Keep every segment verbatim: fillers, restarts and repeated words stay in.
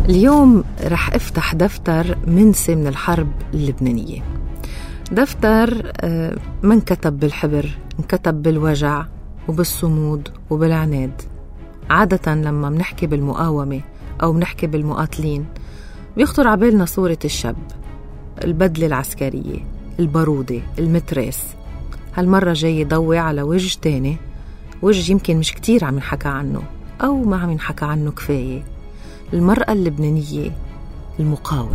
اليوم رح افتح دفتر منسي من الحرب اللبنانية. دفتر ما انكتب بالحبر، انكتب بالوجع وبالصمود وبالعناد. عادة لما منحكي بالمقاومة أو منحكي بالمقاتلين بيخطر عبالنا صورة الشاب، البدلة العسكرية، البارودة، المتريس. هالمرة جاي ضوي على وجه تاني، وجه يمكن مش كتير عم نحكى عنه أو ما عم نحكى عنه كفاية، المرأة اللبنانية المقاومة.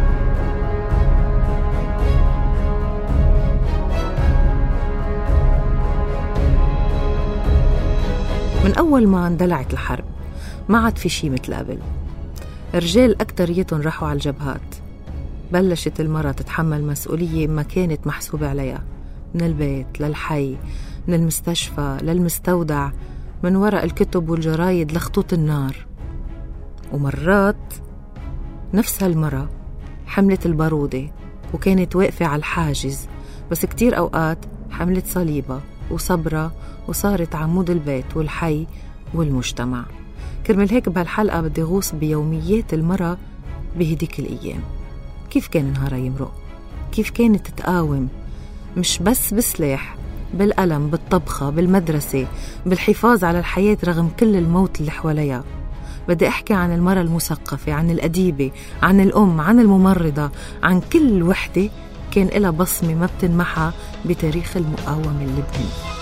من أول ما اندلعت الحرب ما عاد في شي مثل قبل. الرجال أكتريتهم راحوا على الجبهات، بلشت المرأة تتحمل مسؤولية ما كانت محسوبة عليها، من البيت للحي، من المستشفى للمستودع، من وراء الكتب والجرايد لخطوط النار. ومرات نفس هالمرة حملت البارودة وكانت واقفة على الحاجز، بس كتير أوقات حملت صليبة وصبرة وصارت عمود البيت والحي والمجتمع. كرمال هيك بهالحلقة بدي غوص بيوميات المرأة بهديك الأيام. كيف كان نهارها يمرق؟ كيف كانت تقاوم؟ مش بس بسلاح، بالقلم، بالطبخة، بالمدرسة، بالحفاظ على الحياة رغم كل الموت اللي حواليها. بدي أحكي عن المرأة المثقفة، عن الأديبة، عن الأم، عن الممرضة، عن كل وحدة كان لها بصمة ما بتنمحى بتاريخ المقاومة اللبنانية.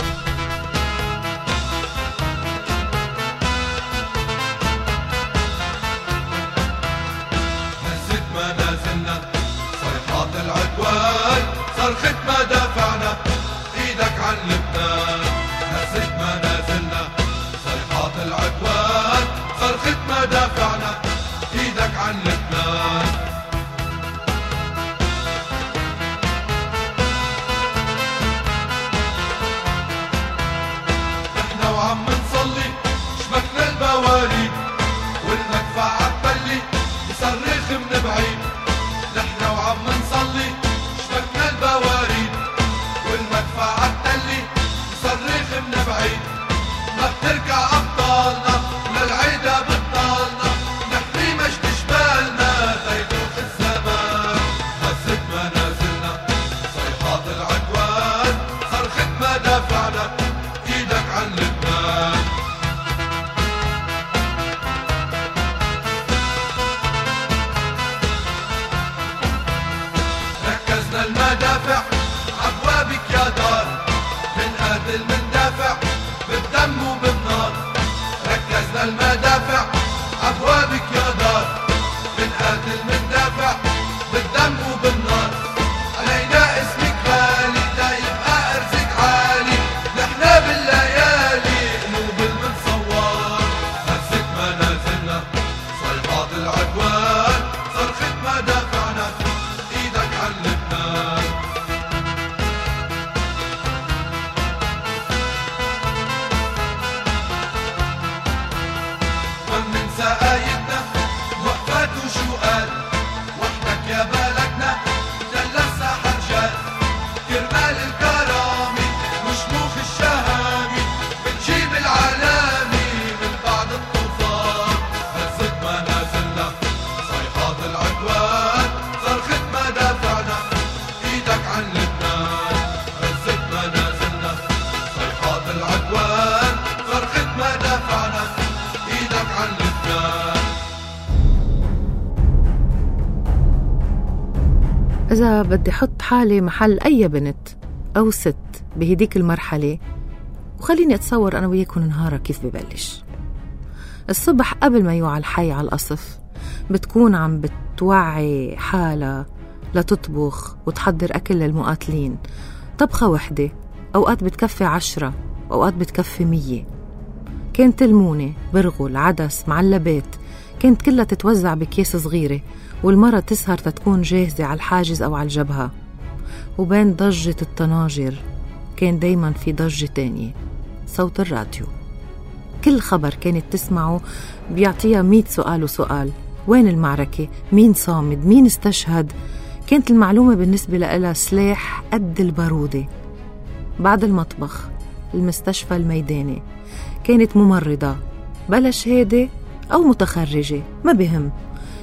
صرخت ما دافعنا ايدك عن لبنان، هزت ما نازلنا صيحات العدوان، صرخت ما دافعنا ايدك عن لبنان. نحنا وعم نصلي شبكنا البواريد والمدفع عالتلي يصرخ من بعيد. نحنا وعم نصلي شبكنا البواريد والمدفع عالتلي يصرخ من بعيد. ما بترجع أبطالنا للعيدة بطالنا، نحمي مجد جبالنا ليدوخ الزمان. هزت ما نازلنا صيحات العدوان، صرخت ما دافعنا ايدك عن لبنان. ركزنا المدافع عبوابك يا دار، بنقاتل مندافع بالدم وبالنار. ركزنا المدافع عبوابك يا دار، بنقاتل مندافع بالدم وبالنار. علينا اسمك غالي لا يبقى ارزك عالي، نحنا بالليالي قلوب المنصوار. هزت ما نازلنا صيحات العدوان، صرخت ما دافعنا ايدك عن لبنان. ما مننسى آيتنا وقفات وشو قال، وحدك يا بلدنا جلسنا حرجال. كرمال الكرامة وشموخ الشهامة بنجيب العلامة من بعد الطوفان. هزت ما نازلنا صيحات العدوان، صرخت ما دافعنا ايدك عن لبنان. هزت ما نازلنا صيحات العدوان، صرخت ما دافعنا ايدك عن لبنان. إذا بدي حط حالي محل أي بنت أو ست بهديك المرحلة، وخليني أتصور أنا وياكم نهارها كيف ببلش. الصبح قبل ما يوعى الحي على القصف بتكون عم بتوعي حالها لتطبخ وتحضر أكل للمقاتلين. طبخة وحدة أوقات بتكفي عشرة وأوقات بتكفي مية. كانت المونة، برغل، عدس، معلبات، كانت كلها تتوزع بكيس صغيرة، والمرة تسهر تتكون جاهزة على الحاجز أو على الجبهة. وبين ضجة الطناجر كان دايما في ضجة تانية، صوت الراديو. كل خبر كانت تسمعه بيعطيها مئة سؤال وسؤال. وين المعركة؟ مين صامد؟ مين استشهد؟ كانت المعلومة بالنسبة لها سلاح قد البارودة. بعد المطبخ المستشفى الميداني، كانت ممرضة بلا شهادة أو متخرجة ما بهم،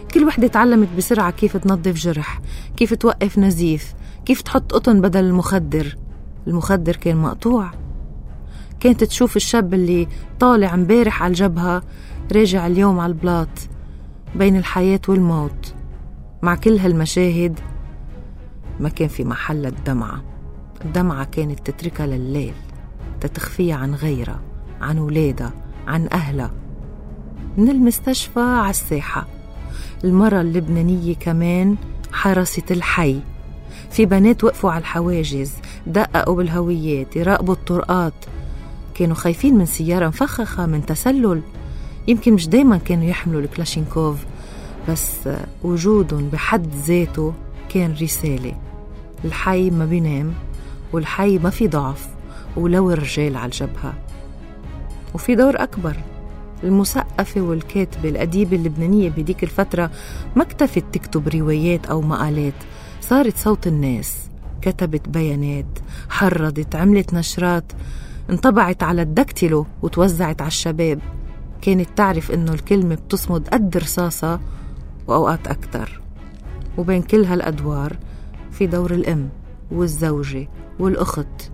كل وحدة تعلمت بسرعة كيف تنظف جرح، كيف توقف نزيف، كيف تحط قطن بدل المخدر. المخدر كان مقطوع. كانت تشوف الشاب اللي طالع مبارح على الجبهة راجع اليوم على البلاط بين الحياة والموت. مع كل هالمشاهد ما كان في محل الدمعة. الدمعة كانت تتركها لليل، تتخفيها عن غيرها، عن ولادها، عن أهلها. من المستشفى على الساحة، المرة اللبنانية كمان حرست الحي. في بنات وقفوا على الحواجز، دققوا بالهويات، يراقبوا الطرقات. كانوا خايفين من سيارة مفخخة، من تسلل. يمكن مش دايما كانوا يحملوا الكلاشينكوف، بس وجودهم بحد ذاته كان رسالة. الحي ما بينام، والحي ما في ضعف ولو الرجال على الجبهة. وفي دور أكبر. المثقفة والكاتبة الأديبة اللبنانية بديك الفترة ما اكتفت تكتب روايات أو مقالات، صارت صوت الناس. كتبت بيانات، حرضت، عملت نشرات، انطبعت على الدكتيلو وتوزعت على الشباب. كانت تعرف إنه الكلمة بتصمد قد رصاصة وأوقات أكتر. وبين كل هالأدوار في دور الأم والزوجة والأخت.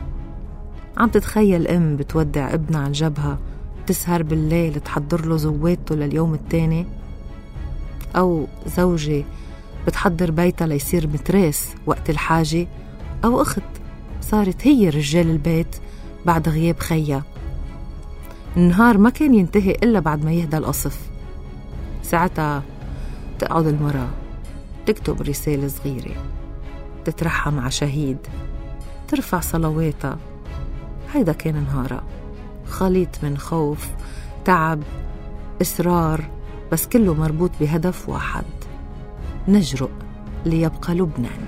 عم تتخيل أم بتودع ابنها على الجبهة، تسهر بالليل تحضر له زواته لليوم التاني، أو زوجة بتحضر بيتها ليصير متراس وقت الحاجة، أو أخت صارت هي رجال البيت بعد غياب خيها. النهار ما كان ينتهي إلا بعد ما يهدى القصف. ساعتها تقعد المرأة تكتب رسالة صغيرة، تترحم على شهيد، ترفع صلواتها. هيدا كان نهارها، خليط من خوف، تعب، إصرار، بس كله مربوط بهدف واحد: نجرؤ ليبقى لبنان.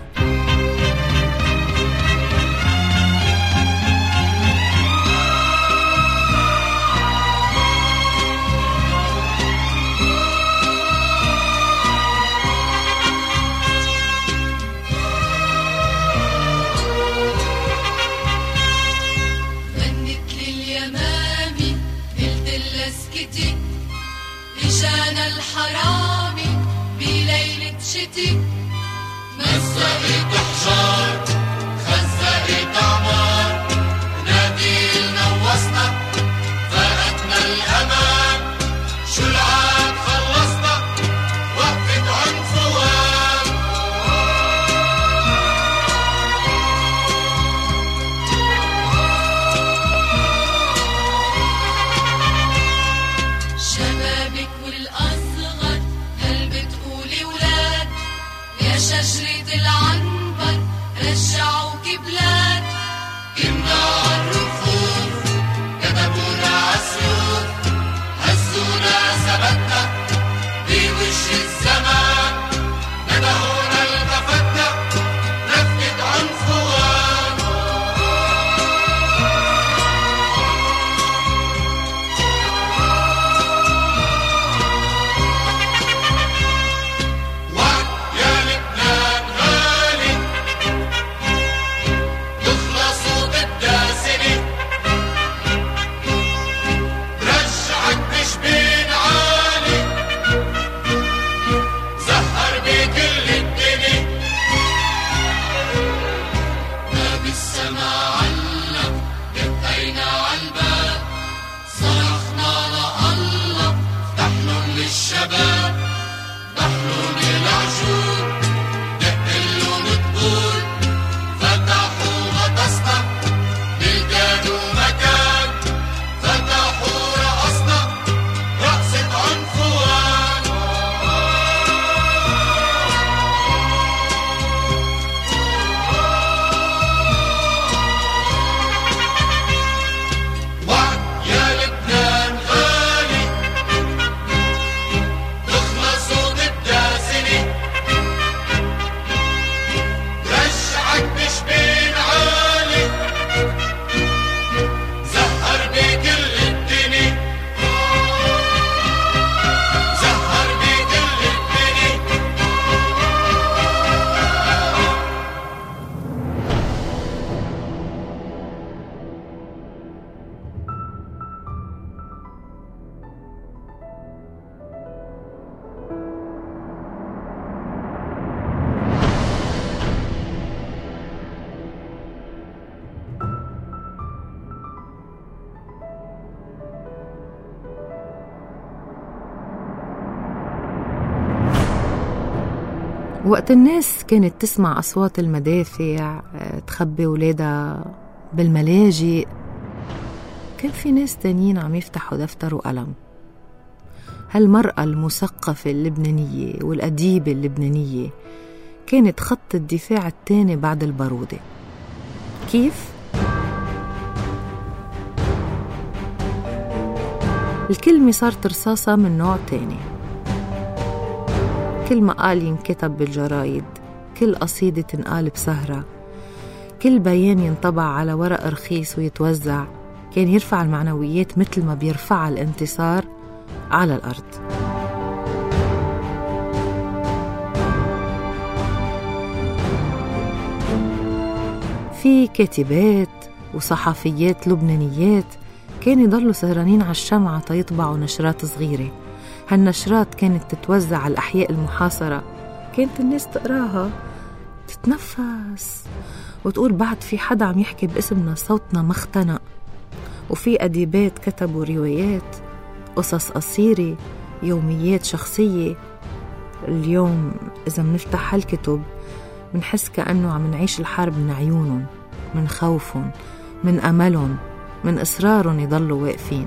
إجانا الحرامي بليلة شتي، مزقت حجار خزقت عمار، ناديلنا ووصنا فاتنا الأمان، شو العاد خلصنا وقفت عنفوان. شبابك والأصغر هل بتقولي ولاد، يا شجرة العنبر وقت الناس كانت تسمع أصوات المدافع تخبي ولادها بالملاجئ، كان في ناس تانيين عم يفتحوا دفتر وقلم. هالمرأة المثقفة اللبنانية والأديبة اللبنانية كانت خط الدفاع الثاني بعد البارودة. كيف؟ الكلمة صارت رصاصة من نوع تاني، كل مقال ينكتب بالجرايد، كل قصيدة تنقال بسهرة، كل بيان ينطبع على ورق رخيص ويتوزع كان يرفع المعنويات مثل ما بيرفع الانتصار على الأرض. في كاتبات وصحفيات لبنانيات كانوا يضلوا سهرانين على الشمعة تيطبعوا نشرات صغيرة. هالنشرات كانت تتوزع على الأحياء المحاصرة، كانت الناس تقراها تتنفس وتقول بعد في حدا عم يحكي باسمنا، صوتنا ما اختنق. وفي أديبات كتبوا روايات، قصص قصيرة، يوميات شخصية. اليوم إذا منفتح هالكتب منحس كأنه عم نعيش الحرب من عيونهم، من خوفهم، من أملهم، من إصرارهم يضلوا واقفين.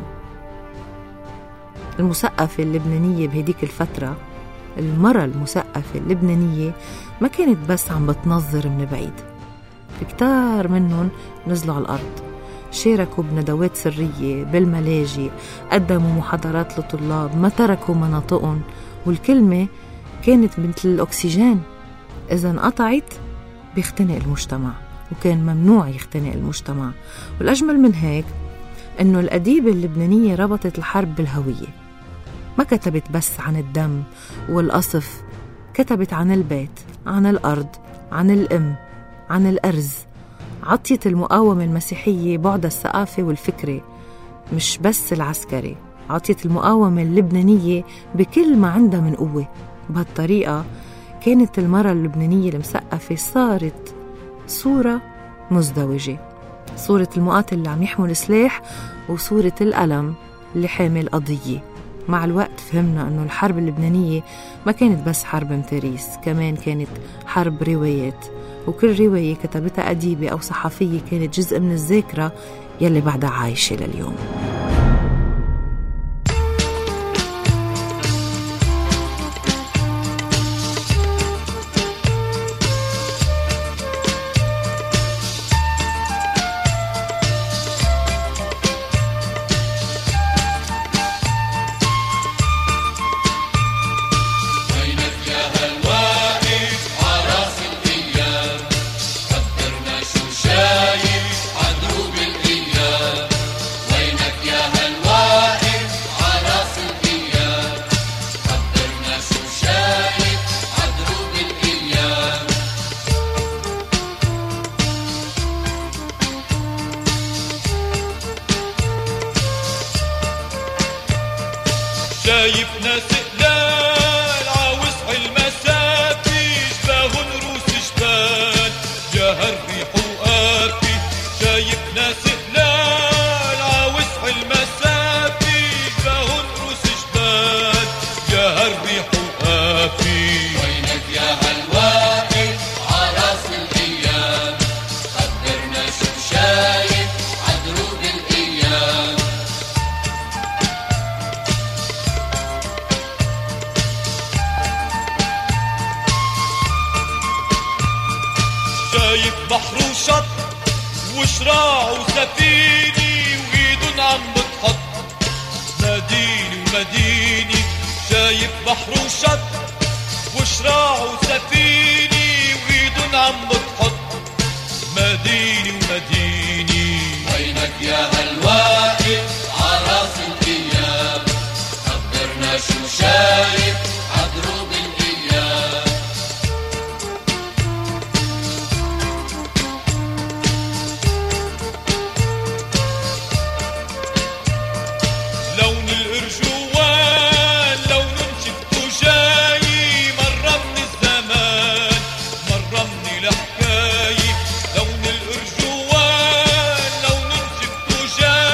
المثقفة اللبنانية بهديك الفترة، المرأة المثقفة اللبنانية ما كانت بس عم بتنظر من بعيد، في كتار منهم نزلوا على الأرض، شاركوا بندوات سرية بالملاجئ، قدموا محاضرات لطلاب، ما تركوا مناطقهم. والكلمة كانت مثل الأكسجين، إذا انقطعت بيختنق المجتمع، وكان ممنوع يختنق المجتمع. والأجمل من هيك إنه الأديبة اللبنانية ربطت الحرب بالهوية، ما كتبت بس عن الدم والقصف، كتبت عن البيت، عن الأرض، عن الأم، عن الأرز. عطيت المقاومة المسيحية بعد الثقافة والفكرة مش بس العسكري، عطيت المقاومة اللبنانية بكل ما عندها من قوة. بهالطريقة كانت المرأة اللبنانية المثقفة صارت صورة مزدوجة، صورة المقاتل اللي عم يحمل سلاح وصورة الألم اللي حامل قضية. مع الوقت فهمنا أنه الحرب اللبنانية ما كانت بس حرب متاريس، كمان كانت حرب روايات، وكل رواية كتبتها أديبة أو صحفية كانت جزء من الذاكرة يلي بعدها عايشة لليوم. شايف ناس قلال عاوسع المسافي، شباهن روس جبال جاهر ريح وقافي. شايف ناس قلال عاوسع المسافي، شباهن روس جبال جاهر ريح وقافي. وينك يا هالواقف عراس الأيام، خبرنا شو شايف عدروب الأيام. شايف بحر وشط وشراع وسفيني، وإيدن عم بتحط مديني ومديني. شايف بحر وشط وشراع وسفيني، وإيدن عم بتحط مديني ومديني. وينك يا هالواقف عراس الأيام، خبرنا شو شايف عدروب الأيام. لون الأرجوان لون شفته جاي، مرة من الزمان مرة من الحكاية. لون الأرجوان لون شفته جاي،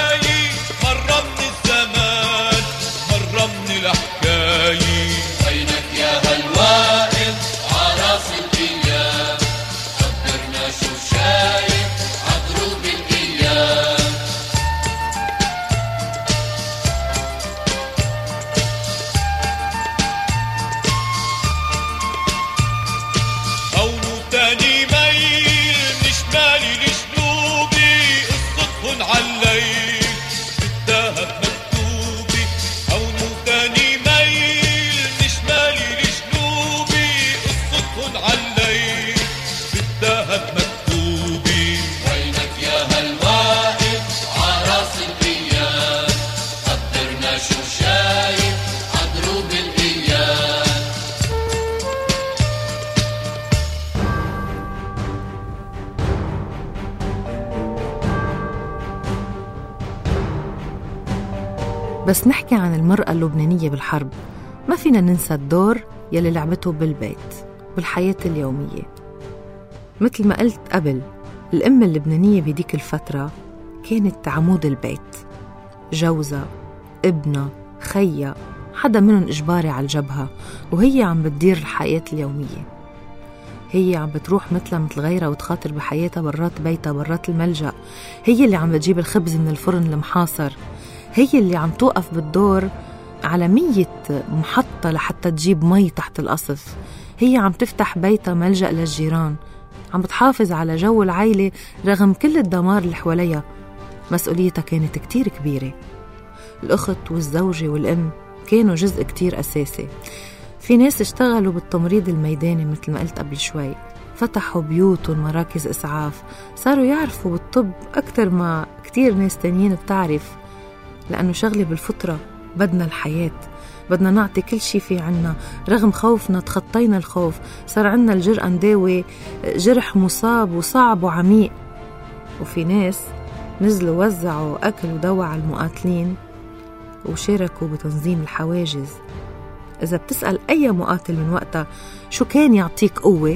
بس نحكي عن المرأة اللبنانية بالحرب ما فينا ننسى الدور يلي لعبته بالبيت بالحياة اليومية. مثل ما قلت قبل، الأم اللبنانية بديك الفترة كانت عمود البيت، جوزها، ابنها، خيها، حدا منهم إجباري على الجبهة، وهي عم بتدير الحياة اليومية. هي عم بتروح مثلها مثل غيرها وتخاطر بحياتها برات بيتها برات الملجأ. هي اللي عم بتجيب الخبز من الفرن المحاصر، هي اللي عم توقف بالدور على مية محطة لحتى تجيب مي تحت القصف. هي عم تفتح بيتها ملجأ للجيران، عم بتحافظ على جو العائلة رغم كل الدمار اللي حواليها. مسؤوليتها كانت كتير كبيرة. الأخت والزوجة والأم كانوا جزء كتير أساسي. في ناس اشتغلوا بالتمريض الميداني مثل ما قلت قبل شوي، فتحوا بيوت ومراكز إسعاف، صاروا يعرفوا بالطب أكتر ما كتير ناس تانيين بتعرف، لأنه شغلة بالفطرة. بدنا الحياة، بدنا نعطي كل شي في عنا. رغم خوفنا تخطينا الخوف، صار عنا الجرأة نداوي جرح مصاب وصعب وعميق. وفي ناس نزلوا وزعوا أكل ودواء على المقاتلين وشاركوا بتنظيم الحواجز. إذا بتسأل أي مقاتل من وقتها شو كان يعطيك قوة،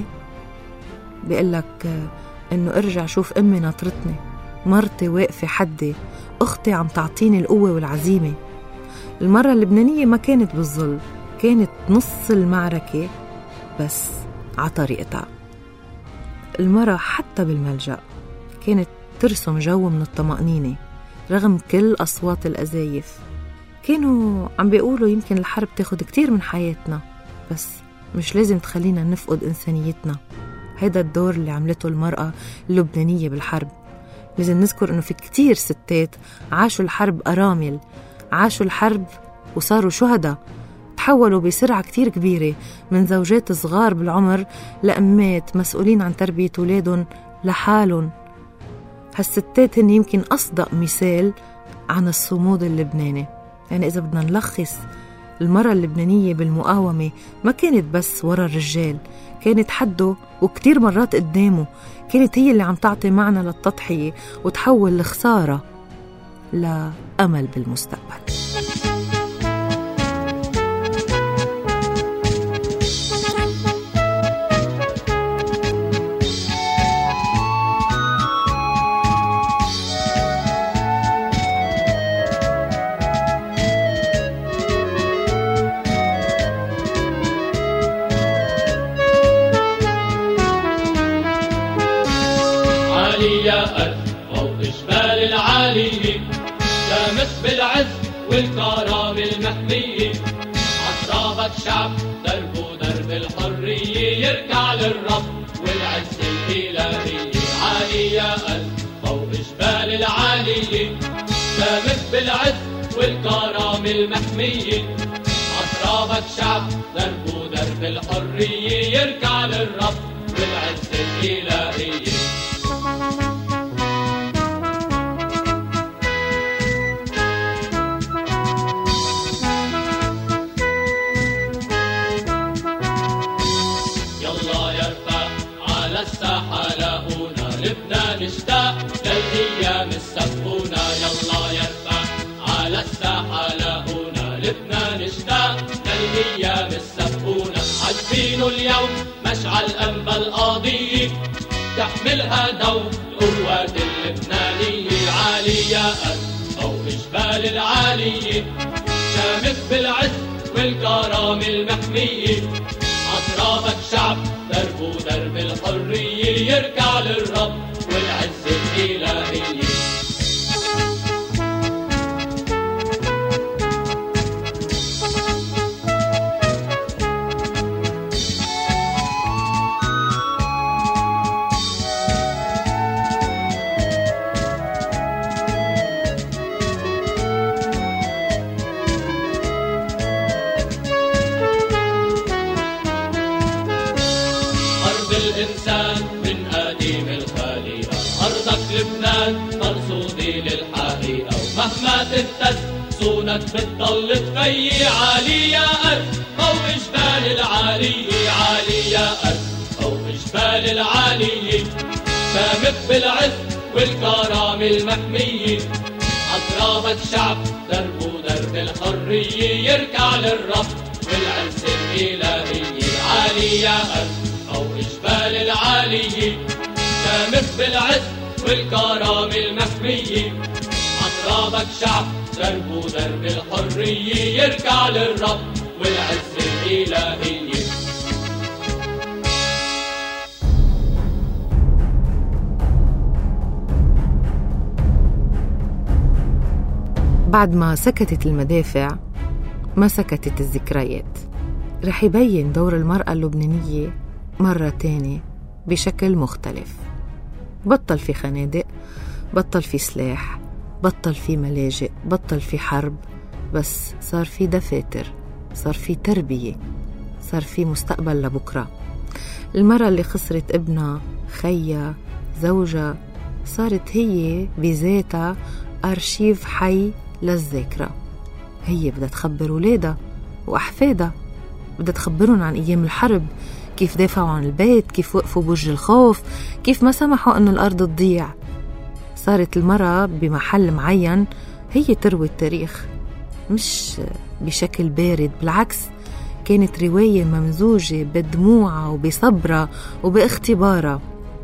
بيقلك إنه ارجع شوف أمي ناطرتني، مرتي واقفة حدي، أختي عم تعطيني القوة والعزيمة. المرة اللبنانية ما كانت بالظل، كانت نص المعركة بس عطريقتها. المرة حتى بالملجأ كانت ترسم جو من الطمأنينة رغم كل أصوات الأزايف. كانوا عم بيقولوا يمكن الحرب تاخد كتير من حياتنا، بس مش لازم تخلينا نفقد إنسانيتنا. هيدا الدور اللي عملته المرأة اللبنانية بالحرب. لازم نذكر إنه في كتير ستات عاشوا الحرب أرامل، عاشوا الحرب وصاروا شهداء، تحولوا بسرعة كتير كبيرة من زوجات صغار بالعمر لأمات مسؤولين عن تربية أولادهم لحالهم. هالستات هن يمكن أصدق مثال عن الصمود اللبناني. يعني إذا بدنا نلخص، المرأة اللبنانية بالمقاومة ما كانت بس ورا الرجال، كانت حده وكتير مرات قدامه. كانت هي اللي عم تعطي معنى للتضحية وتحول الخسارة لأمل بالمستقبل. فوق جبال العالية شامس بالعز والكرامة المحمية، عطرابك شعب دربه درب الحرية، يركع للرب والعز الإلهية. عالي يا قلب فوق جبال العالية شامس بالعز والكرامة المحمية، عطرابك شعب دربه درب الحرية، يركع للرب والعز الإلهية. نشتاق للأيام السفونة، يلا يرفع على الساحة لاقونا. لبنان نشتاق للأيام السفونة، عاجبينه اليوم مشعل أنبا القاضية، تحملها دور القوات اللبنانية. عالي يا قلب فوق جبال العالية شامس بالعز والكرامة المحمية، عطرابك شعب دربه درب الحرية، يركع للرب والعز الإلهية. أرض الإنسان من قديم الخليقة، أرضك لبنان مرصودي للحقيقة، ومهما تهتز صونك بتضل تغيي. عالي يا أرض فوق جبال العالية، عالي يا أرض فوق جبال العالية شامخ بالعز والكرامة المحمية، أطرابك شعب دربه درب بالحرية يركع للرب والعز الإلهي العالي يا أرض فوق جبال العالية شامخ بالعز والكرامة المحمية عطرابك شعب دربه درب الحرية يركع للرب والعز الإلهي. بعد ما سكتت المدافع ما سكتت الذكريات. رح يبين دور المرأة اللبنانية مرة تانية بشكل مختلف. بطل في خنادق، بطل في سلاح، بطل في ملاجئ، بطل في حرب، بس صار في دفاتر، صار في تربية، صار في مستقبل لبكرة. المرأة اللي خسرت ابنها، خيها، زوجها، صارت هي بذاتها أرشيف حي للذاكرة. هي بدها تخبر ولادها وأحفادها، بدها تخبرهم عن أيام الحرب، كيف دافعوا عن البيت، كيف وقفوا بوجه الخوف، كيف ما سمحوا أن الأرض تضيع. صارت المرأة بمحل معين هي تروي التاريخ، مش بشكل بارد، بالعكس كانت رواية ممزوجة بدموعها وبصبرها وباختبارها.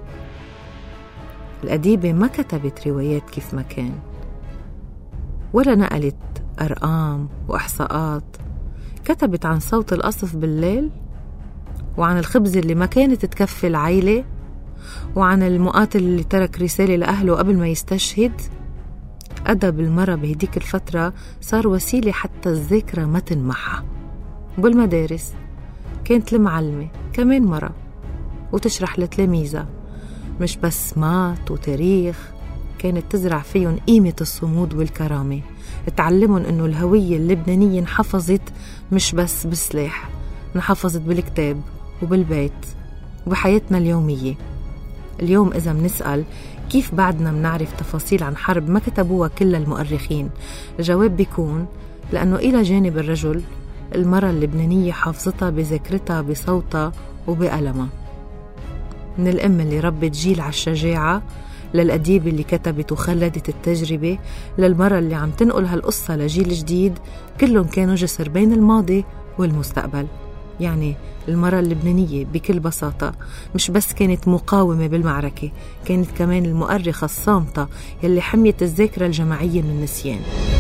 الأديبة ما كتبت روايات كيف ما كان، ولا نقلت أرقام وإحصاءات، كتبت عن صوت القصف بالليل، وعن الخبز اللي ما كانت تكفي العيلة، وعن المقاتل اللي ترك رسالة لأهله قبل ما يستشهد. أدب المرأة بهديك الفترة صار وسيلة حتى الذاكرة ما تنمحها. بالمدارس كانت المعلمة كمان مرأة وتشرح لتلاميذها مش بس مات وتاريخ، كانت تزرع فيهم قيمة الصمود والكرامة، تعلمهم إنه الهوية اللبنانية انحفظت مش بس بالسلاح، انحفظت بالكتاب وبالبيت وبحياتنا اليومية. اليوم إذا منسأل كيف بعدنا منعرف تفاصيل عن حرب ما كتبوها كل المؤرخين، الجواب بيكون لأنه إلى جانب الرجل المرأة اللبنانية حافظتها بذاكرتها بصوتها وبألمها. من الأم اللي ربت جيل على الشجاعة، للأديب اللي كتبت وخلدت التجربة، للمرأة اللي عم تنقل هالقصة لجيل جديد، كلهم كانوا جسر بين الماضي والمستقبل. يعني المرأة اللبنانية بكل بساطة مش بس كانت مقاومة بالمعركة، كانت كمان المؤرخة الصامتة يلي حميت الذاكرة الجماعية من النسيان.